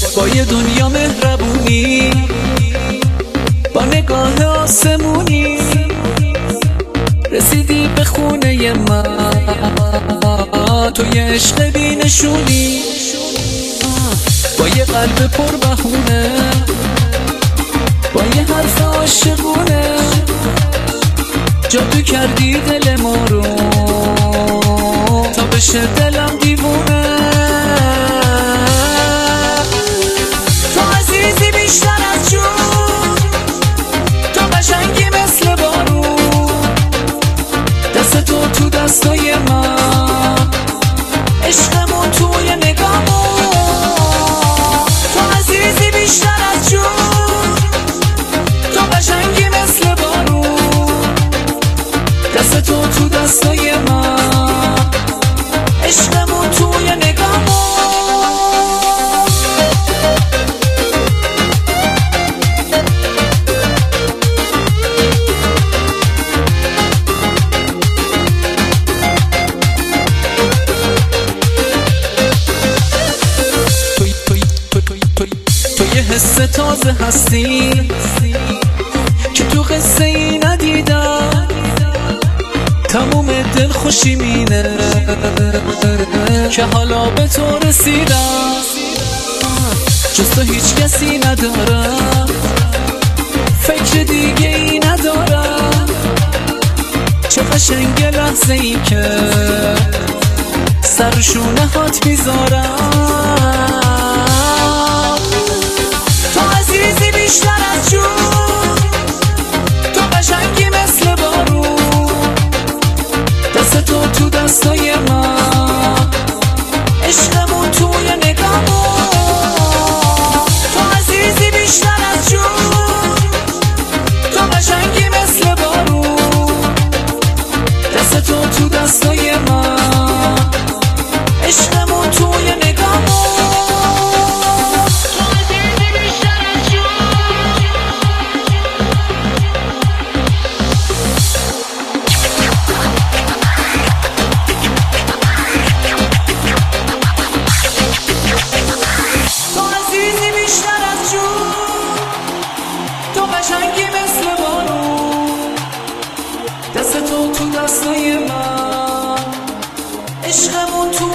با یه دنیا مهربونی، با نگاه آسمونی رسیدی به خونه من. تو یه عشق بی‌نشونی، با یه قلب پر بهونه، با یه حرف عاشقونه جادو کردی دل ما رو تا بشه دلم دیوونه. تو عزیزی بیشتر از جون، تو قشنگی مثل بارون، دست تو دستای من، عشقمون توی نگاهمون. تو عزیزی بیشتر از جون، تو قشنگی مثل بارون، دست تو دستای من، عشقمون توی نگاهمون. تو یه حس تازه هستی که تو قصه ای ندیدم، تموم دل خوشی مینه که حالا به تو رسیدم. جز تو هیچ کسی ندارم، فکر دیگه ای ندارم. چه قشنگ لحظه ای که سر شونه هات میذارم. تو عزیزی بیشتر از جون، تو قشنگی مثل بارون، دست تو دستای من، عشقمون توی نگاهمون. تو عزیزی بیشتر از جون، تو قشنگی مثل بارون، دست تو دستای من، عشقمون توی نگاهمون. تو قشنگی مثل بارون، دست تو دستای من، عشقمون تو